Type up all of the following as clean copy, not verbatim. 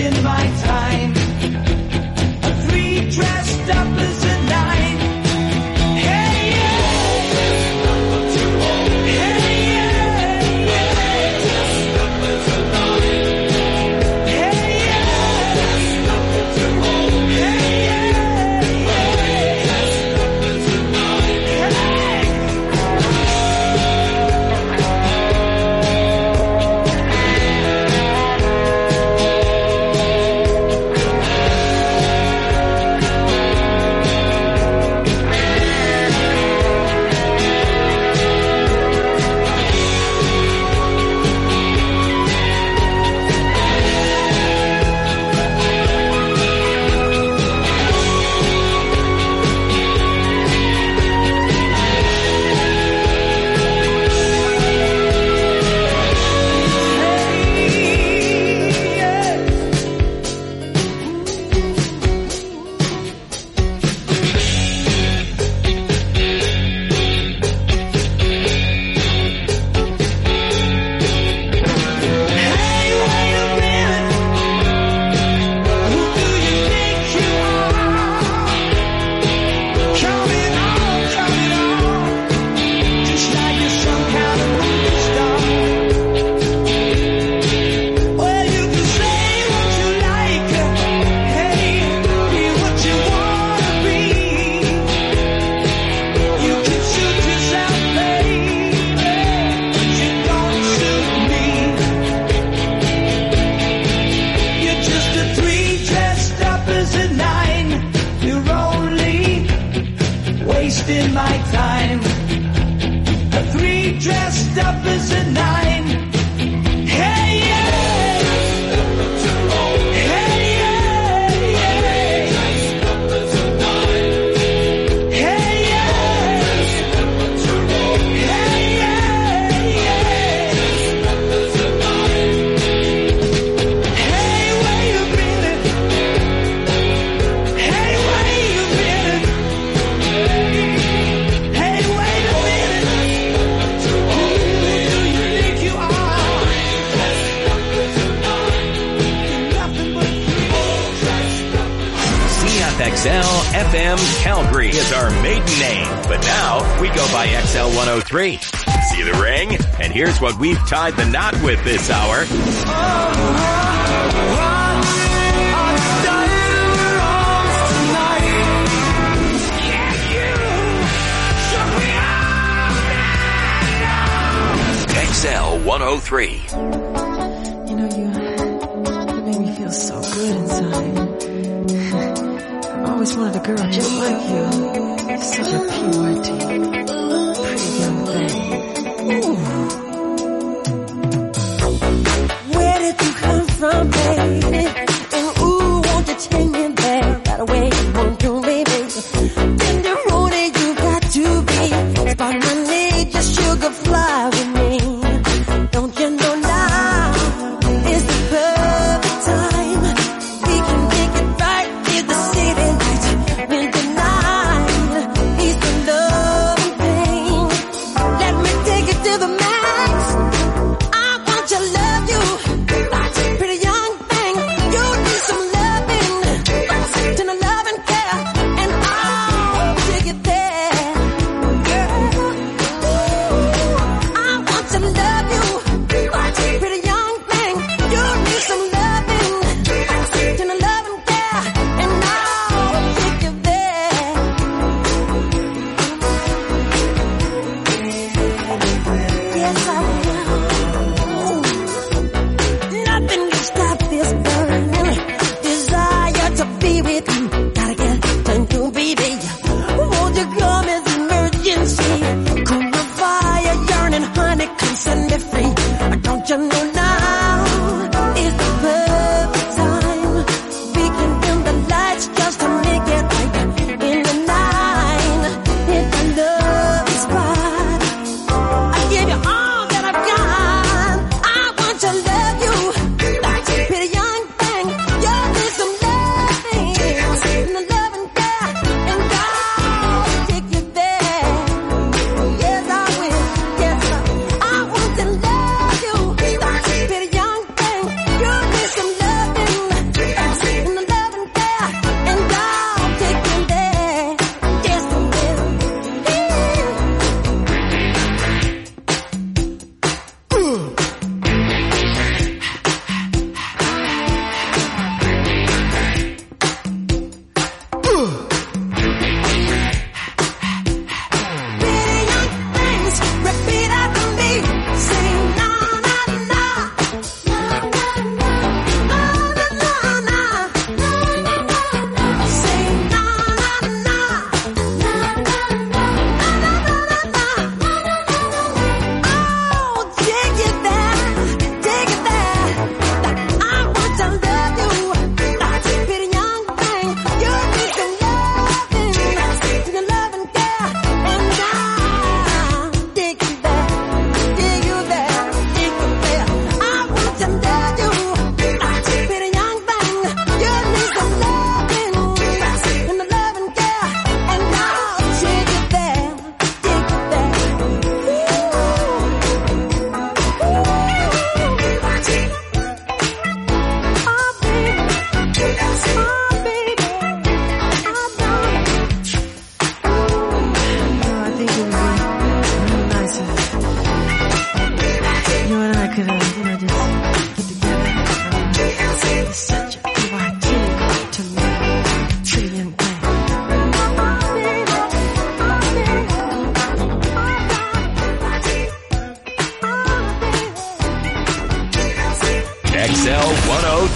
wasting my time. A three dressed up as a nine. Hey, yeah. Hey, yeah. Dressed up as a nine. Hey, yeah. Dressed up as a nine. Hey, yeah. Dressed up as a nine. Hey. Wasting my time. A three dressed up as a nine. Hey, yeah. Hey, yeah, yeah. Dressed up as a nine. Hey, yeah. Hey, yeah, yeah. Dressed up as a nine. Hey, where you been? Hey, where you been? Hey, wait a minute. Who do you think you are? Nothing but CFXL FM Calgary is our maiden name, but now we go by XL 103. See the ring? And here's what we've tied the knot with this hour. XL 103. You know, you make me feel so good inside. I've always wanted a girl just like you. Such a purity. Pretty young thing. Ooh. Where did you come from, baby? And ooh, won't you take me back right away? Won't you, baby? Tenderoni, you got to be. Spot my need, just sugar fly with me. Don't you know now is the perfect time? We can make it right in the city lights. When the night is the love and pain.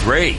103.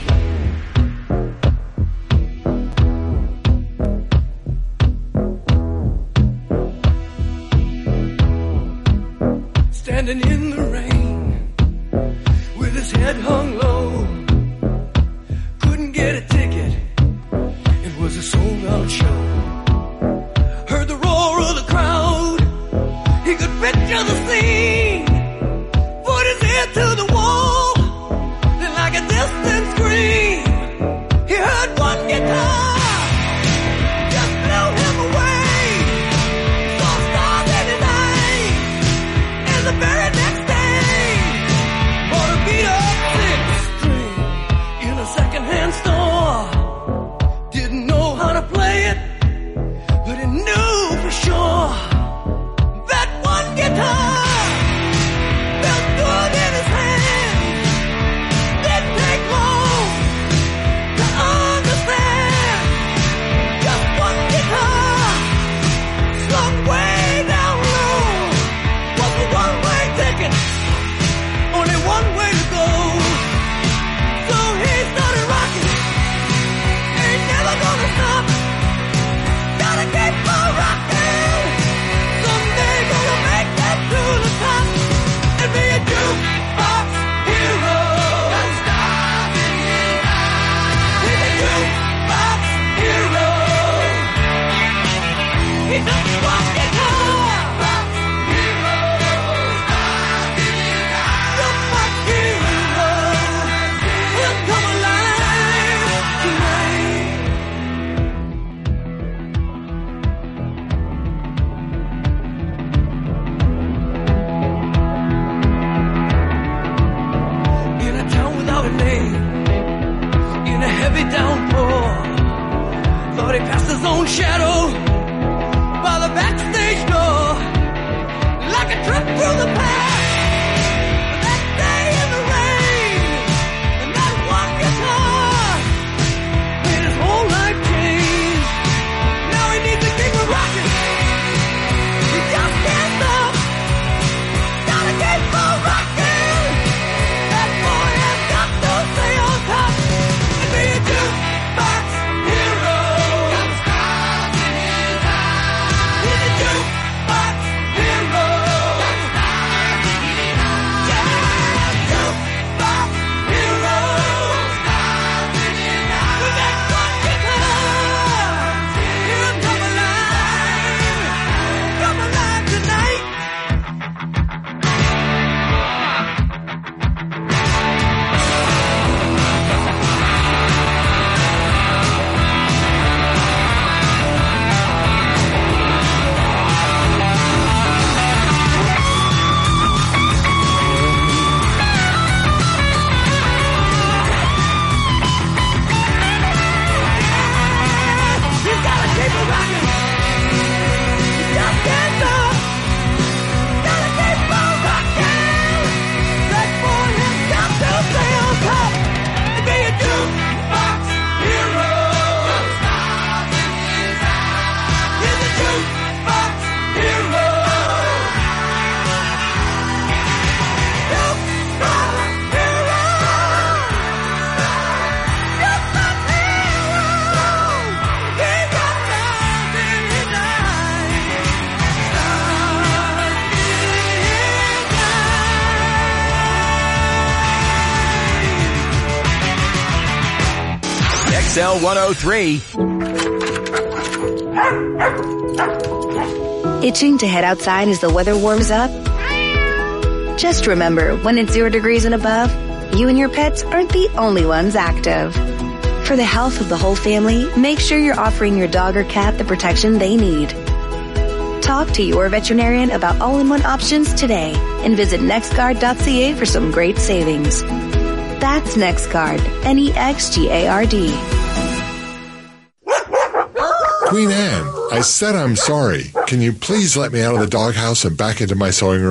Standing in the rain with his head hung low, couldn't get a ticket, it was a sold-out show. Heard the roar of the crowd, he could picture the scene, put his ear to the wall, then like a distant scream, he heard one guitar, just blew him away, saw stars in his eyes, and the very next day, bought a beat-up six-string in a second-hand store, didn't know how to play it, but he knew for sure that one guitar felt good in his hand. Didn't take long to understand. Just one guitar slung way down low was a one-way ticket, only one way to go. So he started rocking, ain't never gonna stop. Gotta keep on rocking. Someday gonna make that to the top and be a jukebox hero. Don't stop in his eyes. He's a jukebox hero. He's a one guitar hero. Stop in his eyes. Jukebox hero. He'll come alive tonight. In a town without a name, in a heavy downpour, thought he passed his own shadow by the backstage door, like a trip through the past. But that day in the rain, and that one guitar made his whole life change. Now he needs to keep it rocking. He just can't stop. Gotta keep on rocking. That boy has got to stay on top and be a jukebox hero. Got stars in his eyes. He's a jukebox hero. Got stars in his eyes. Yeah, jukebox hero. Stars in his eyes. With that one guitar, he'll come alive tonight. You gotta keep it rocking. You just can't stop. Gotta keep on rocking. That boy has got to stay on top and be a jukebox hero. Stars in his eyes. He's a jukebox hero. Jukebox hero. Jukebox hero. He's got stars in his eyes. Stars in his eyes. XL 103. Itching to head outside as the weather warms up? Just remember, when it's 0 degrees and above, you and your pets aren't the only ones active. For the health of the whole family, make sure you're offering your dog or cat the protection they need. Talk to your veterinarian about all-in-one options today and visit nextguard.ca for some great savings. That's NextGuard, NEXGARD. Queen Anne, I said I'm sorry. Can you please let me out of the doghouse and back into my sewing room? My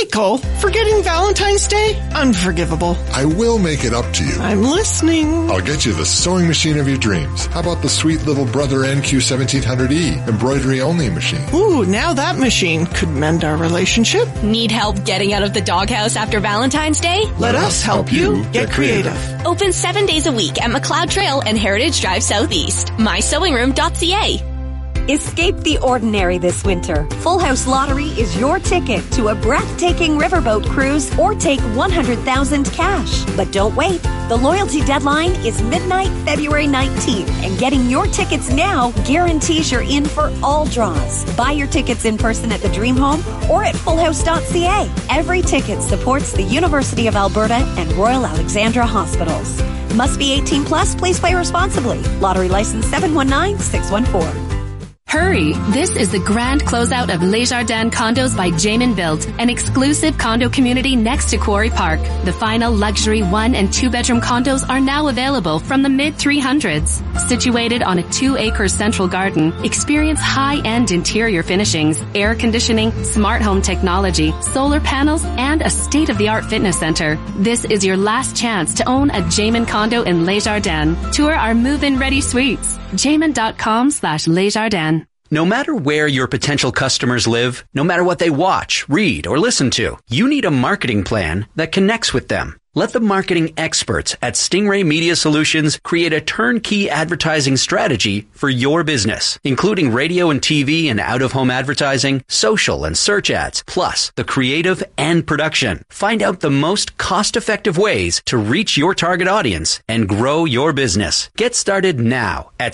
Michael, forgetting Valentine's Day? Unforgivable. I will make it up to you. I'm listening. I'll get you the sewing machine of your dreams. How about the sweet little Brother NQ1700E embroidery-only machine? Ooh, now that machine could mend our relationship. Need help getting out of the doghouse after Valentine's Day? Let us help you get creative. Open 7 days a week at McLeod Trail and Heritage Drive Southeast. MySewingRoom.ca. Escape the ordinary this winter. Full House Lottery is your ticket to a breathtaking riverboat cruise or take $100,000 cash. But don't wait. The loyalty deadline is midnight, February 19th, and getting your tickets now guarantees you're in for all draws. Buy your tickets in person at the Dream Home or at fullhouse.ca. Every ticket supports the University of Alberta and Royal Alexandra Hospitals. Must be 18 plus. Please play responsibly. Lottery license 719614. Hurry! This is the grand closeout of Les Jardins Condos by Jamin Built, an exclusive condo community next to Quarry Park. The final luxury 1 and 2 bedroom condos are now available from the mid-300s. Situated on a 2-acre central garden, experience high-end interior finishings, air conditioning, smart home technology, solar panels, and a state-of-the-art fitness center. This is your last chance to own a Jamin condo in Les Jardins. Tour our move-in ready suites. Jamin.com/Lesjardins. No matter where your potential customers live, no matter what they watch, read, or listen to, you need a marketing plan that connects with them. Let the marketing experts at Stingray Media Solutions create a turnkey advertising strategy for your business, including radio and TV and out-of-home advertising, social and search ads, plus the creative and production. Find out the most cost-effective ways to reach your target audience and grow your business. Get started now at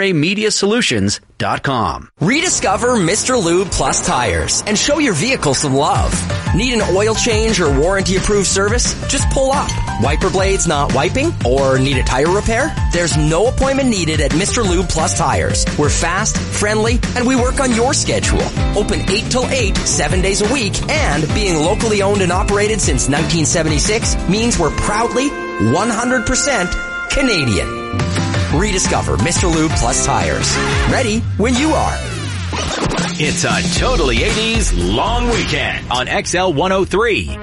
StingrayMediaSolutions.com. Rediscover Mr. Lube Plus tires and show your vehicle some love. Need an oil change or warranty-approved service? Just pull up. Wiper blades not wiping? Or need a tire repair? There's no appointment needed at Mr. Lube Plus Tires. We're fast, friendly, and we work on your schedule. Open 8 till 8, 7 days a week, and being locally owned and operated since 1976 means we're proudly 100% Canadian. Rediscover Mr. Lube Plus Tires. Ready when you are. It's a totally 80s long weekend on XL 103.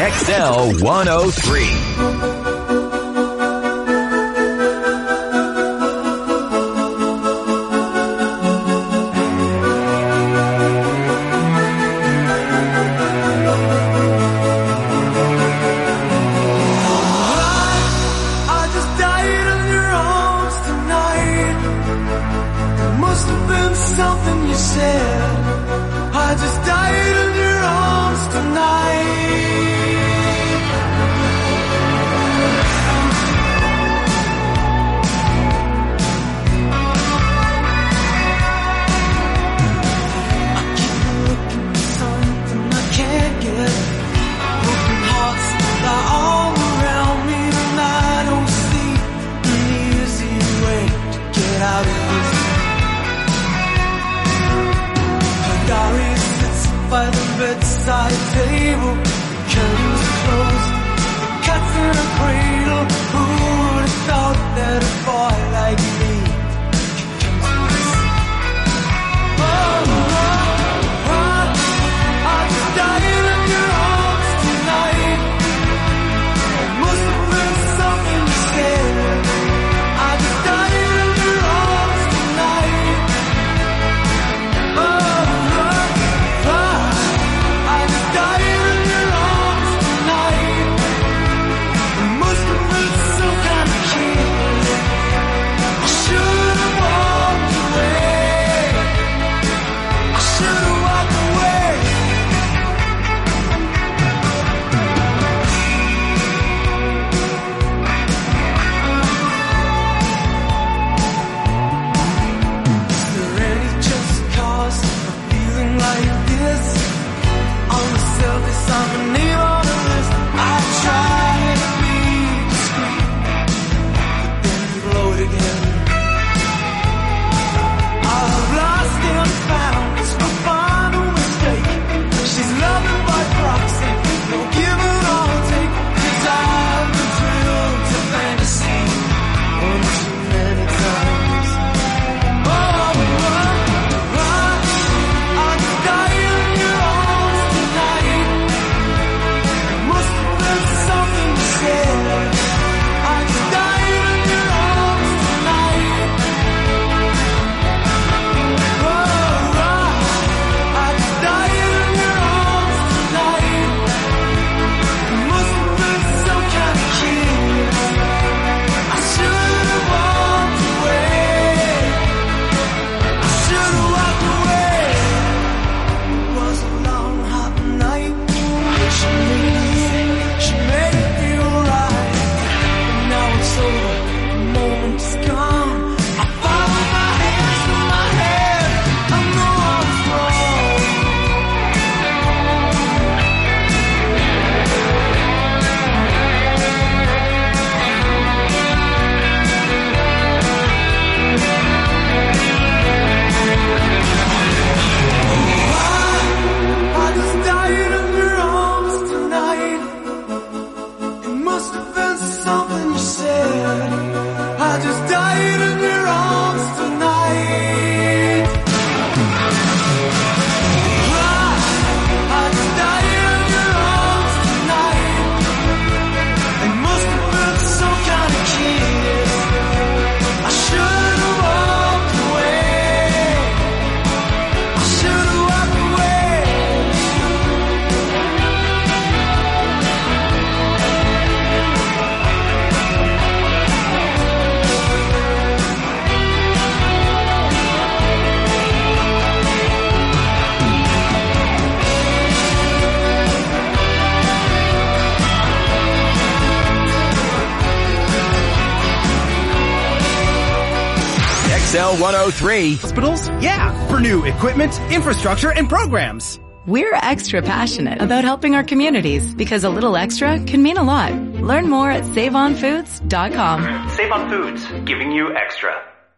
XL 103. XL 103. Hospitals? Yeah, for new equipment, infrastructure, and programs. We're extra passionate about helping our communities because a little extra can mean a lot. Learn more at SaveOnFoods.com. Save on Foods, giving you extra.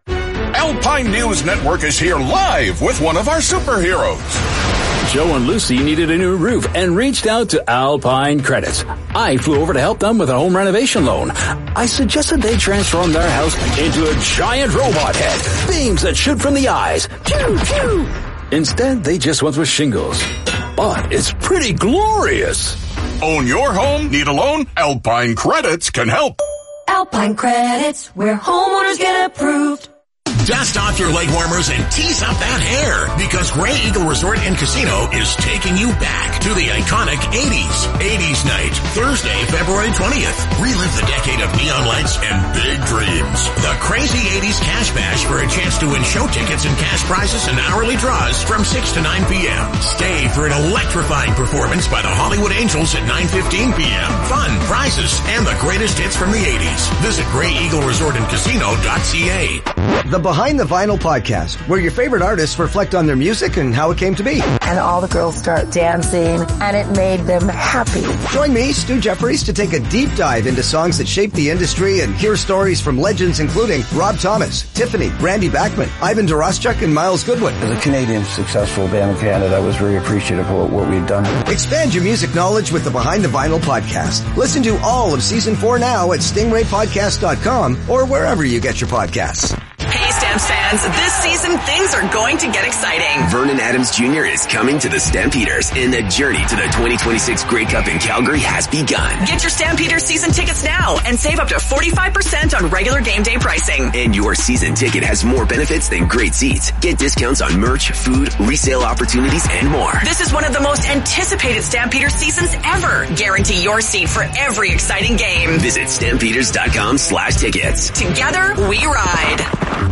Alpine News Network is here live with one of our superheroes. Joe and Lucy needed a new roof and reached out to Alpine Credits. I flew over to help them with a home renovation loan. I suggested they transform their house into a giant robot head, beams that shoot from the eyes. Pew, pew. Instead, they just went with shingles. But it's pretty glorious. Own your home? Need a loan? Alpine Credits can help. Alpine Credits, where homeowners get approved. Dust off your leg warmers and tease up that hair, because Grey Eagle Resort and Casino is taking you back to the iconic 80s. 80s Night, Thursday, February 20th. Relive the decade of neon lights and big dreams. The Crazy 80s Cash Bash for a chance to win show tickets and cash prizes and hourly draws from 6 to 9 p.m. Stay for an electrifying performance by the Hollywood Angels at 9:15 p.m. Fun, prizes, and the greatest hits from the 80s. Visit GreyEagleResortandCasino.ca. The Behind the Vinyl podcast, where your favorite artists reflect on their music and how it came to be. And all the girls start dancing, and it made them happy. Join me, Stu Jeffries, to take a deep dive into songs that shaped the industry and hear stories from legends including Rob Thomas, Tiffany, Randy Bachman, Ivan Doroschuk, and Miles Goodwin. As a Canadian successful band in Canada, I was very appreciative of what we've done. Expand your music knowledge with the Behind the Vinyl podcast. Listen to all of Season 4 now at stingraypodcast.com or wherever you get your podcasts. Hey, Stamps fans, this season things are going to get exciting. Vernon Adams Jr. is coming to the Stampeders, and the journey to the 2026 Grey Cup in Calgary has begun. Get your Stampeders season tickets now and save up to 45% on regular game day pricing. And your season ticket has more benefits than great seats. Get discounts on merch, food, resale opportunities, and more. This is one of the most anticipated Stampeders seasons ever. Guarantee your seat for every exciting game. Visit stampeders.com/tickets. Together, we ride.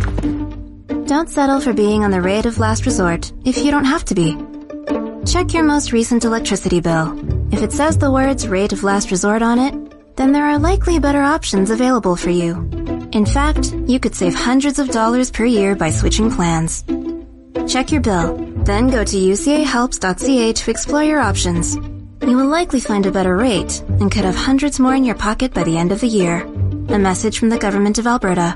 Don't settle for being on the rate of last resort if you don't have to be. Check your most recent electricity bill. If it says the words rate of last resort on it, then there are likely better options available for you. In fact, you could save hundreds of dollars per year by switching plans. Check your bill, then go to ucahelps.ca to explore your options. You will likely find a better rate and could have hundreds more in your pocket by the end of the year. A message from the Government of Alberta.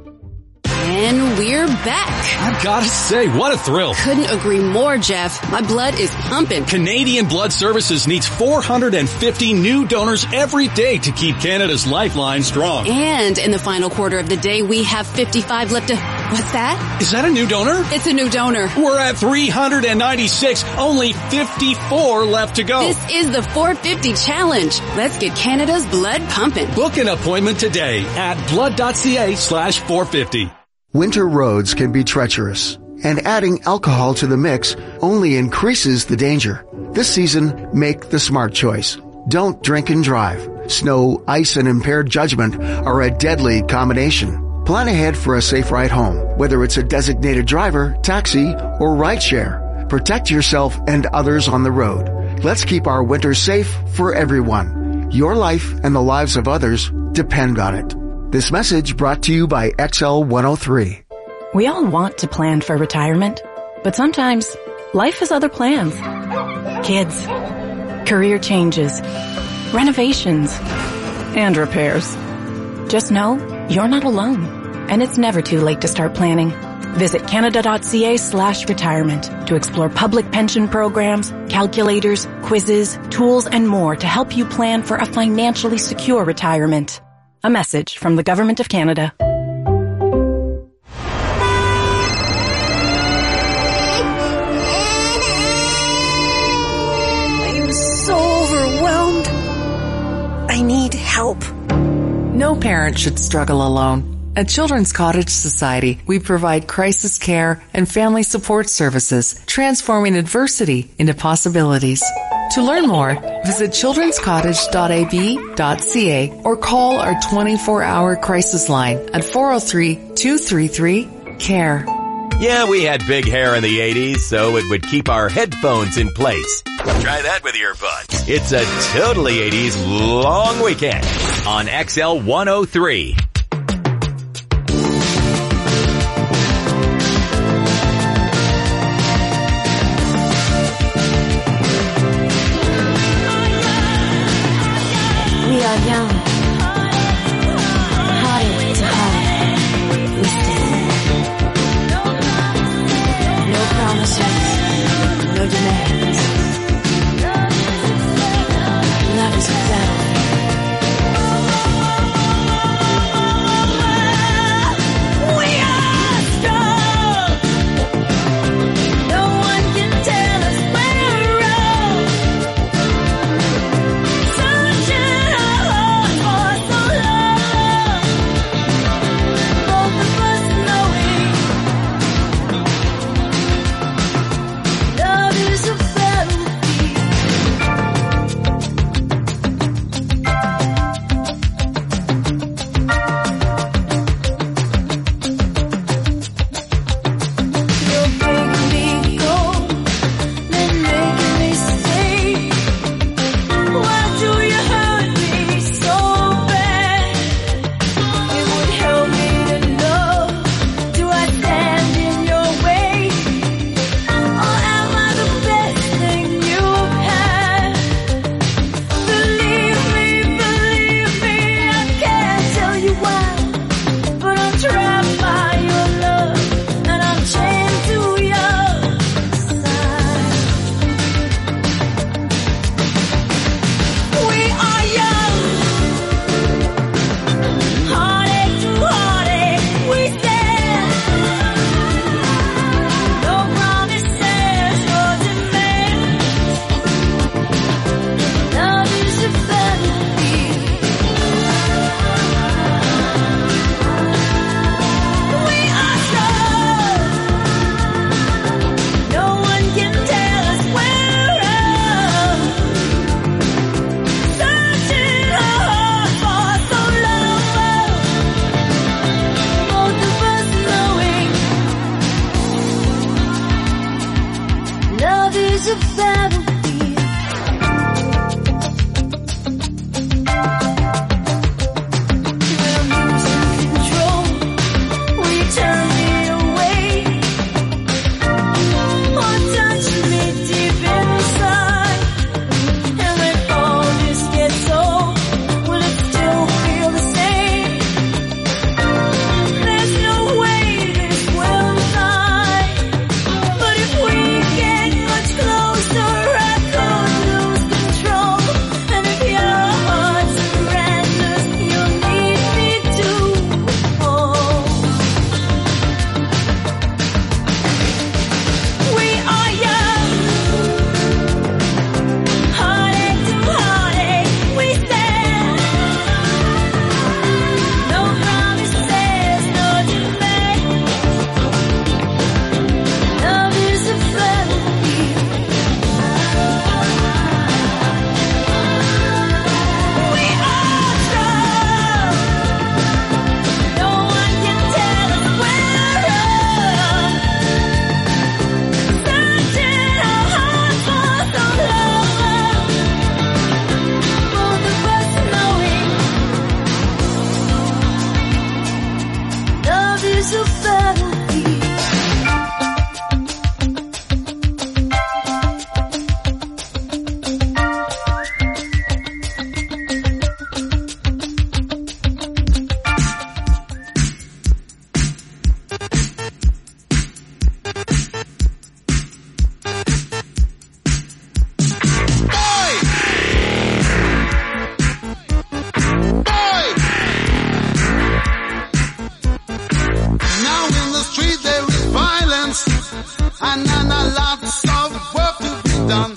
And we're back. I've got to say, what a thrill. Couldn't agree more, Jeff. My blood is pumping. Canadian Blood Services needs 450 new donors every day to keep Canada's lifeline strong. And in the final quarter of the day, we have 55 left to... What's that? Is that a new donor? It's a new donor. We're at 396. Only 54 left to go. This is the 450 challenge. Let's get Canada's blood pumping. Book an appointment today at blood.ca/450. Winter roads can be treacherous, and adding alcohol to the mix only increases the danger. This season, make the smart choice. Don't drink and drive. Snow, ice, and impaired judgment are a deadly combination. Plan ahead for a safe ride home, whether it's a designated driver, taxi, or rideshare. Protect yourself and others on the road. Let's keep our winter safe for everyone. Your life and the lives of others depend on it. This message brought to you by XL 103. We all want to plan for retirement, but sometimes life has other plans. Kids, career changes, renovations, and repairs. Just know you're not alone, and it's never too late to start planning. Visit canada.ca/retirement to explore public pension programs, calculators, quizzes, tools, and more to help you plan for a financially secure retirement. A message from the Government of Canada. I'm so overwhelmed. I need help. No parent should struggle alone. At Children's Cottage Society, we provide crisis care and family support services, transforming adversity into possibilities. To learn more, visit childrenscottage.ab.ca or call our 24-hour crisis line at 403-233-CARE. Yeah, we had big hair in the 80s, so it would keep our headphones in place. Try that with earbuds. It's a totally 80s long weekend on XL 103. We are young, hearted to heart, we stand. No promises, no demands. Love is a battle. and lots of work to be done.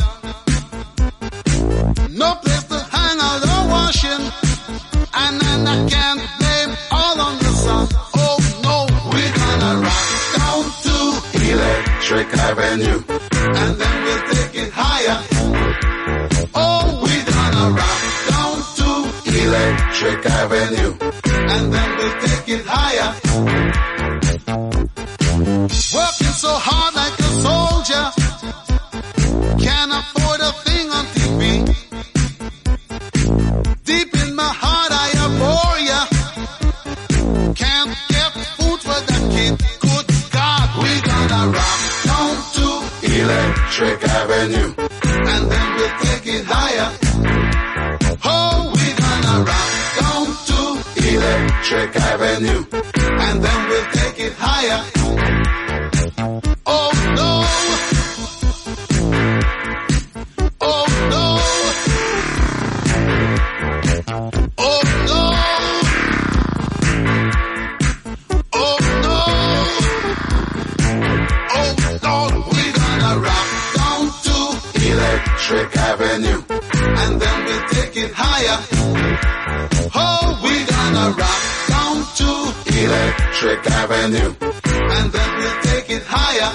No place to hang out or washing, and I can't blame all on the sun. Oh no, we're gonna rock down to Electric Avenue, and then we'll take it higher. Oh, we're gonna rock down to Electric Avenue, and then we'll take it higher. Working so hard like a soldier, can't afford a thing on TV. Deep in my heart I abhor ya. Can't get food for the kid. Good God, we gonna rock down to Electric Avenue, and then we'll take it higher. Oh, we gonna rock down to Electric Avenue, and then we'll take it higher. Oh no. Oh no. Oh no. Oh no. Oh Lord, we're gonna rock down to Electric Avenue, and then we'll take it higher. Oh, we're gonna rock down to Electric Avenue, and then we'll take it higher.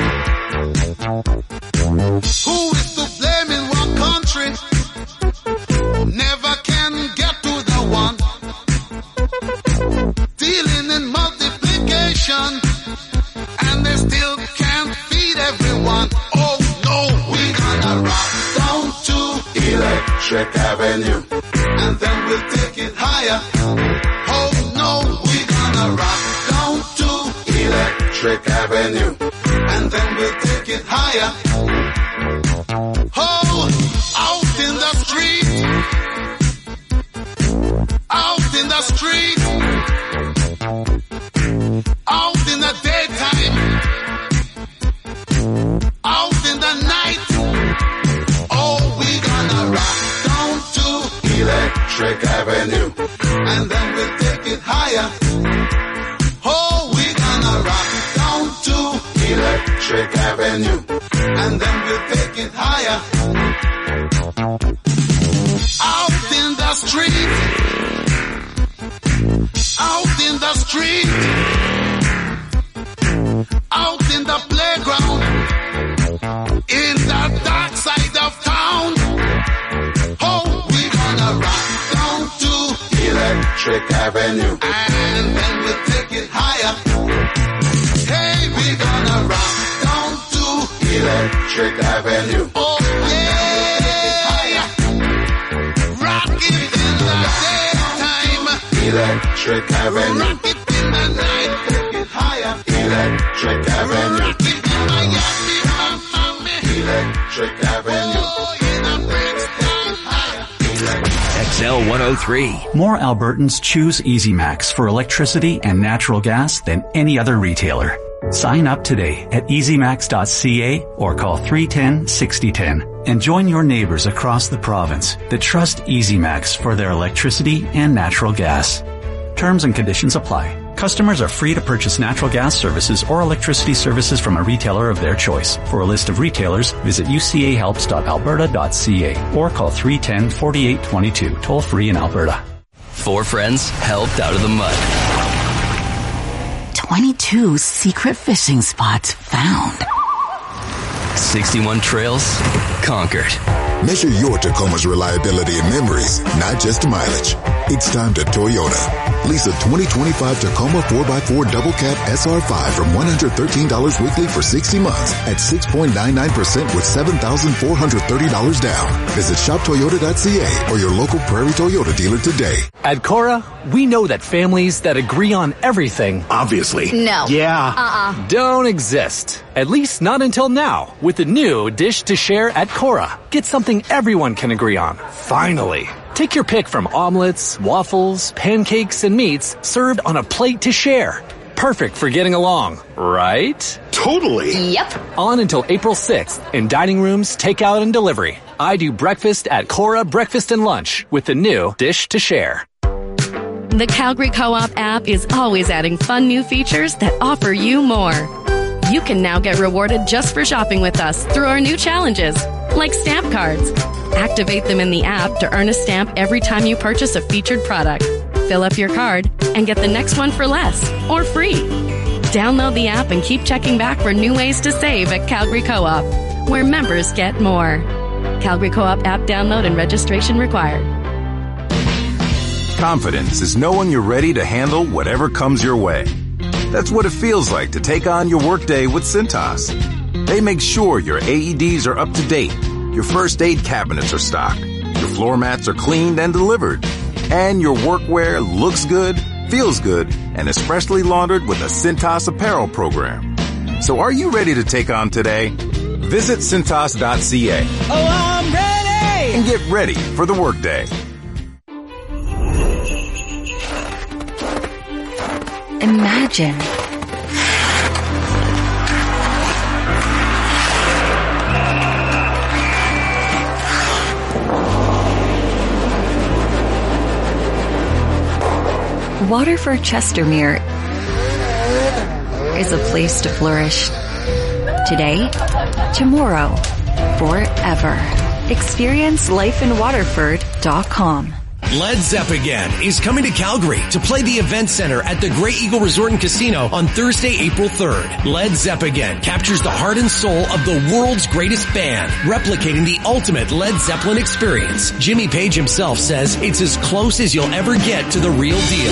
Who is to blame in what country? Never can get to the one. Dealing in multiplication, and they still can't feed everyone. Oh no, we're gonna rock down to Electric Avenue, and then we'll take it higher. Oh no, we're gonna rock down to Electric Avenue, and then we'll take it higher. Oh, out in the street, out in the street, out in the daytime, out in the night. Oh, we're gonna rock down to Electric Avenue, and then we'll take it higher. Oh, we're gonna rock down to Electric Avenue, and then we'll take it higher. Out in the street, out in the street, out in the playground, in the dark side of town. Oh, we're gonna rock down to Electric Avenue, and then we'll take it higher. Hey, we're gonna rock down to Electric Avenue. Oh yeah, rock it in the daytime, Electric Avenue. Rock it in the night, take it higher, Electric Avenue. Rock it in Miami, Miami, Electric Avenue. Oh, in the breaks, take it higher. XL 103. More Albertans choose EasyMax for electricity and natural gas than any other retailer. Sign up today at easymax.ca or call 310-6010 and join your neighbors across the province that trust EasyMax for their electricity and natural gas. Terms and conditions apply. Customers are free to purchase natural gas services or electricity services from a retailer of their choice. For a list of retailers, visit ucahelps.alberta.ca or call 310-4822, toll free in Alberta. 4 friends helped out of the mud. 22 secret fishing spots found. 61 trails conquered. Measure your Tacoma's reliability and memories, not just mileage. It's time to Toyota. Lease a 2025 Tacoma 4x4 Double Cab SR5 from $113 weekly for 60 months at 6.99% with $7,430 down. Visit shoptoyota.ca or your local Prairie Toyota dealer today. At Cora, we know that families that agree on everything, obviously, no, don't exist. At least not until now. With the new Dish to Share at Cora. Get something everyone can agree on. Finally. Take your pick from omelets, waffles, pancakes, and meats served on a plate to share. Perfect for getting along, right? Totally. Yep. On until April 6th in dining rooms, takeout, and delivery. I do breakfast at Cora Breakfast and Lunch with the new Dish to Share. The Calgary Co-op app is always adding fun new features that offer you more. You can now get rewarded just for shopping with us through our new challenges, like stamp cards. Activate them in the app to earn a stamp every time you purchase a featured product. Fill up your card and get the next one for less or free. Download the app and keep checking back for new ways to save at Calgary Co-op, where members get more. Calgary Co-op app download and registration required. Confidence is knowing you're ready to handle whatever comes your way. That's what it feels like to take on your workday with Cintas. They make sure your AEDs are up to date, your first aid cabinets are stocked, your floor mats are cleaned and delivered, and your workwear looks good, feels good, and is freshly laundered with a Cintas apparel program. So are you ready to take on today? Visit Cintas.ca. Oh, I'm ready! And get ready for the workday. Imagine Waterford Chestermere is a place to flourish. Today, tomorrow, forever. Experience lifeinwaterford.com. Led Zepp Again is coming to Calgary to play the Event Center at the Grey Eagle Resort and Casino on Thursday, April 3rd. Led Zepp Again captures the heart and soul of the world's greatest band, replicating the ultimate Led Zeppelin experience. Jimmy Page himself says it's as close as you'll ever get to the real deal.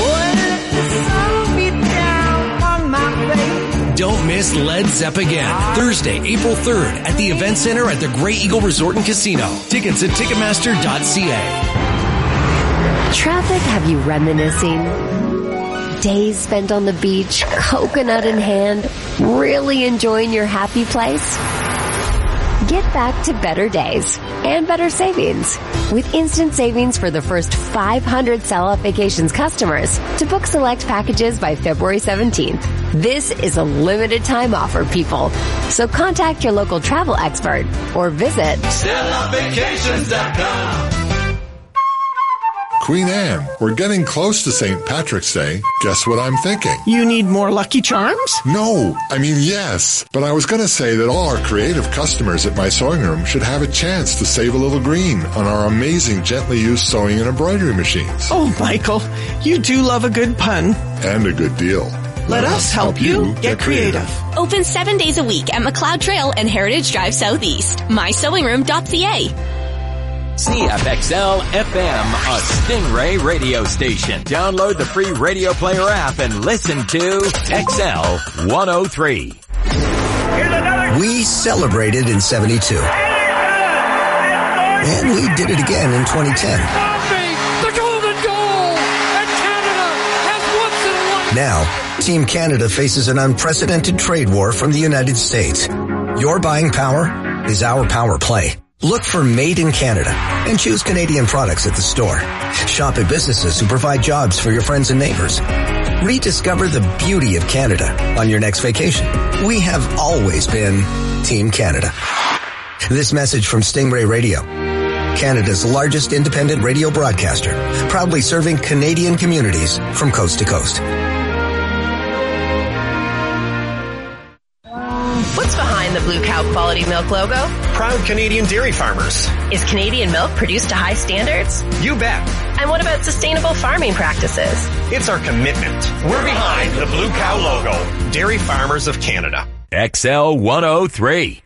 Don't miss Led Zepp Again, Thursday, April 3rd at the Event Center at the Grey Eagle Resort and Casino. Tickets at Ticketmaster.ca. Traffic have you reminiscing? Days spent on the beach, coconut in hand, really enjoying your happy place? Get back to better days and better savings with instant savings for the first 500 Sell-Out Vacations customers to book select packages by February 17th. This is a limited time offer, people. So contact your local travel expert or visit selloutvacations.com. Queen Anne, we're getting close to St. Patrick's Day. Guess what I'm thinking? You need more Lucky Charms? No, I mean yes. But I was going to say that all our creative customers at my sewing room should have a chance to save a little green on our amazing gently used sewing and embroidery machines. Oh, Michael, you do love a good pun. And a good deal. Let us help you get creative. Open 7 days a week at McLeod Trail and Heritage Drive Southeast. MySewingRoom.ca. CFXL FM, a Stingray radio station. Download the free Radio Player app and listen to XL 103. We celebrated in 72. And we did it again in 2010. The golden goal! And Canada has once and won. Now, Team Canada faces an unprecedented trade war from the United States. Your buying power is our power play. Look for Made in Canada and choose Canadian products at the store. Shop at businesses who provide jobs for your friends and neighbors. Rediscover the beauty of Canada on your next vacation. We have always been Team Canada. This message from Stingray Radio, Canada's largest independent radio broadcaster, proudly serving Canadian communities from coast to coast. What's behind the Blue Cow Quality Milk logo? Proud Canadian dairy farmers. Is Canadian milk produced to high standards? You bet. And what about sustainable farming practices? It's our commitment. We're behind the Blue Cow logo. Dairy Farmers of Canada. XL 103.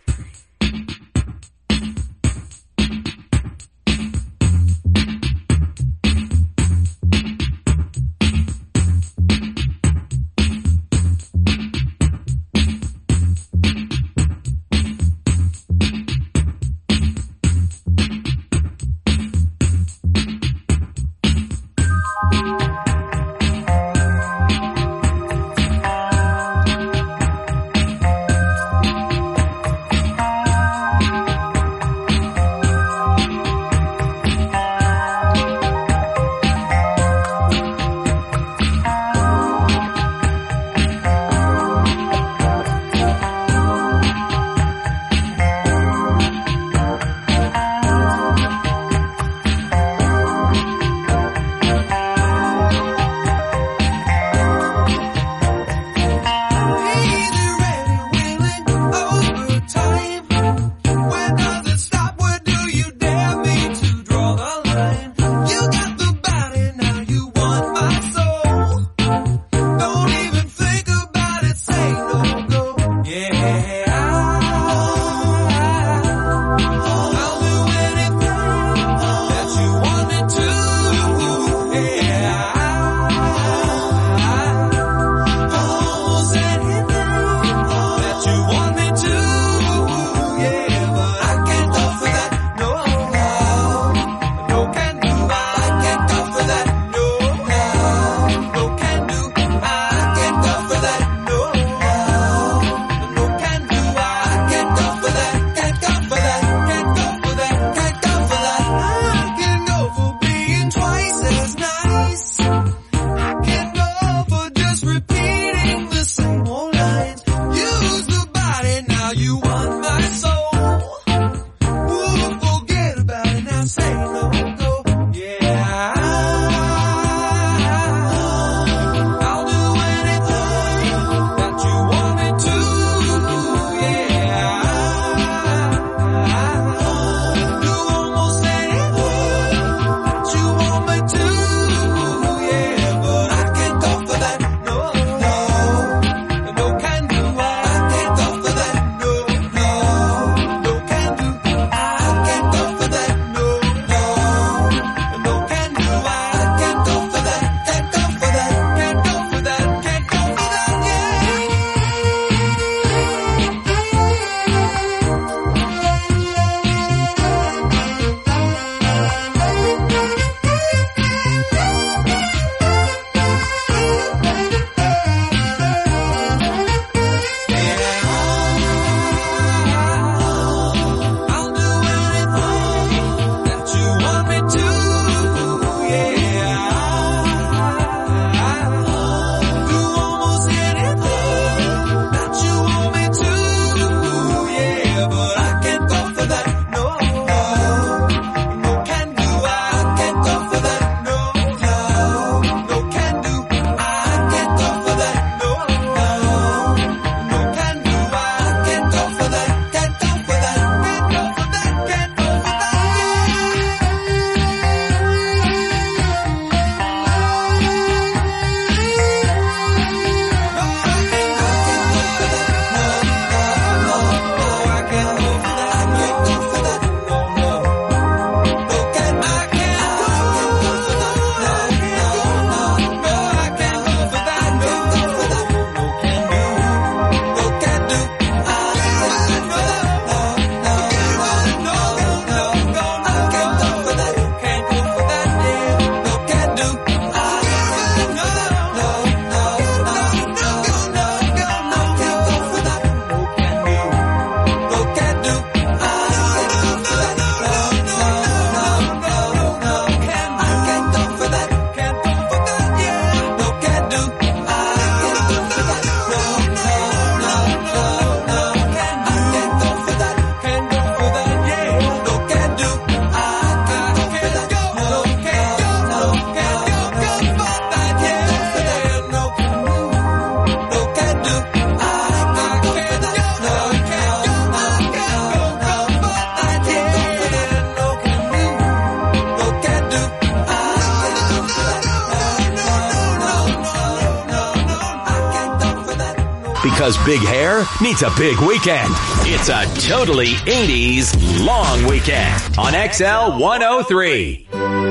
Because big hair means a big weekend. It's a totally 80s long weekend on XL 103.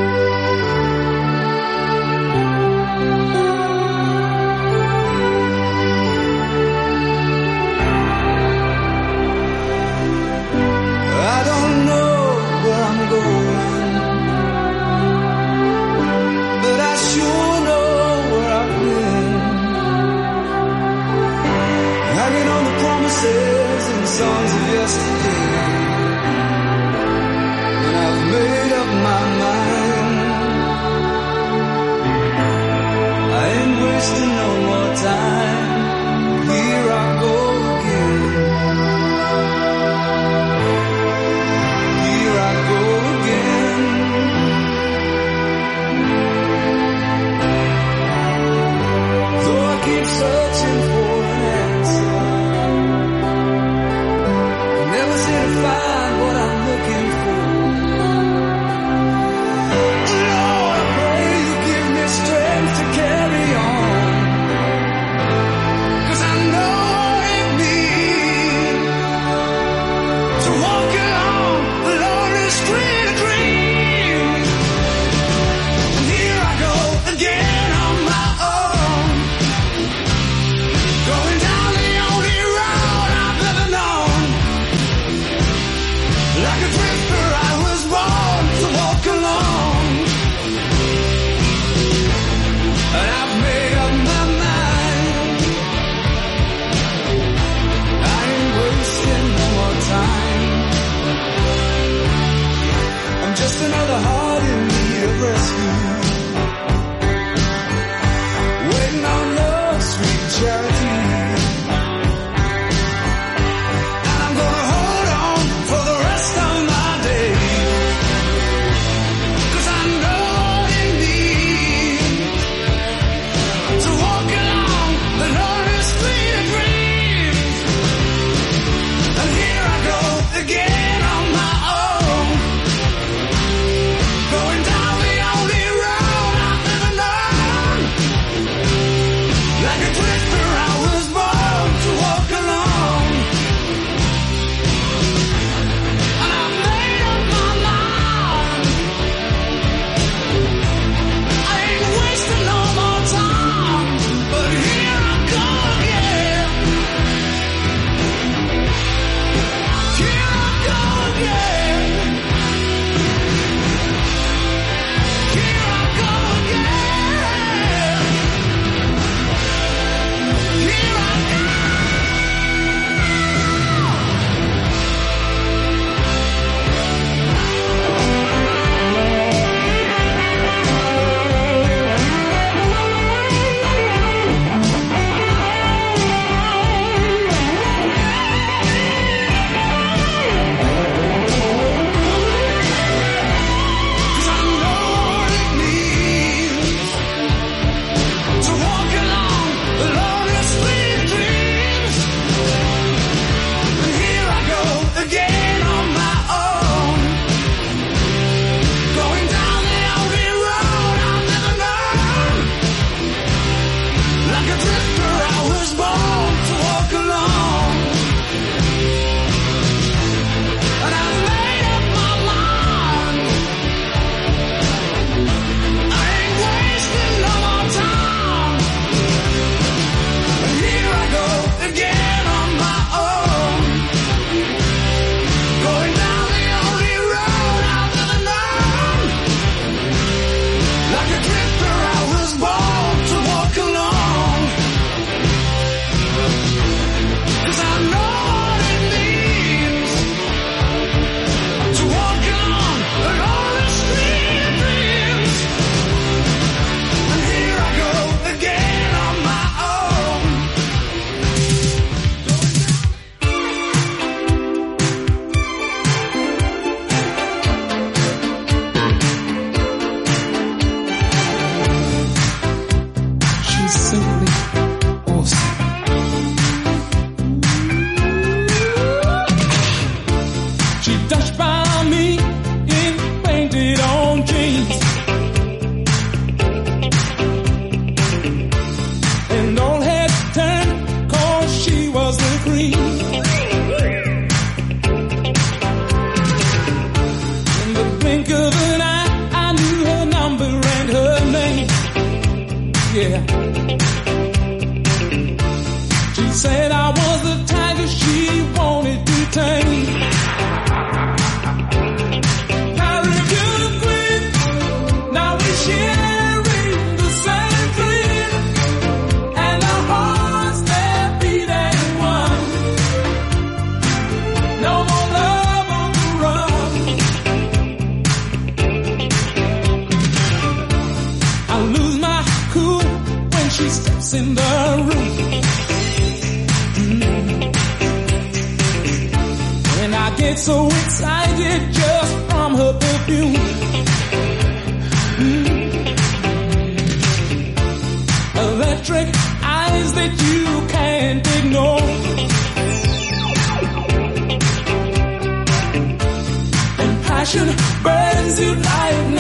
I don't know where I'm going, but I sure know where I've been. Hanging on the promises and songs of yesterday, and I've made up my mind. I ain't wasting no more time. Here I go again. Here I go again. Though I keep searching for an answer, I never seem to find what I'm looking for. Lord, I pray you give me strength to carry on, 'cause I know it means to walk along the lonely street of dreams. And here I go again on my own, going down the only road I've ever known. Like a drifter I was born to walk alone, and I've made up my mind. I ain't wasting no more time. I'm just another heart in need of rescue, waiting on love's sweet charity. And I'm gonna hold on for the rest of my days, 'cause I know what it means to walk along the lonely street of dreams. And here I go again on my own, going down the only road I've ever known. Like a drifter I was born to walk alone, and I've made up my mind. I ain't wasting no more time, but here I go again. Here I go again. Here I go again. Here I go. Cause I know what it means to walk along the lonely street of dreams. And here I go again on my own, going down the only road I've never known. Like a drifter I was born to walk alone, and I've made up my mind. I ain't wasting no more time. And here I go again on my own, going down the only road I've ever known. Like a drifter I was born to walk alone, She said I was the tiger she wanted to tame. I refused to quit. Now we're sharing the same dream, and our hearts they're beating one. No more love on the run. I lose my cool when she steps in the room. And I get so excited just from her perfume. Electric eyes that you can't ignore. And passion burns you like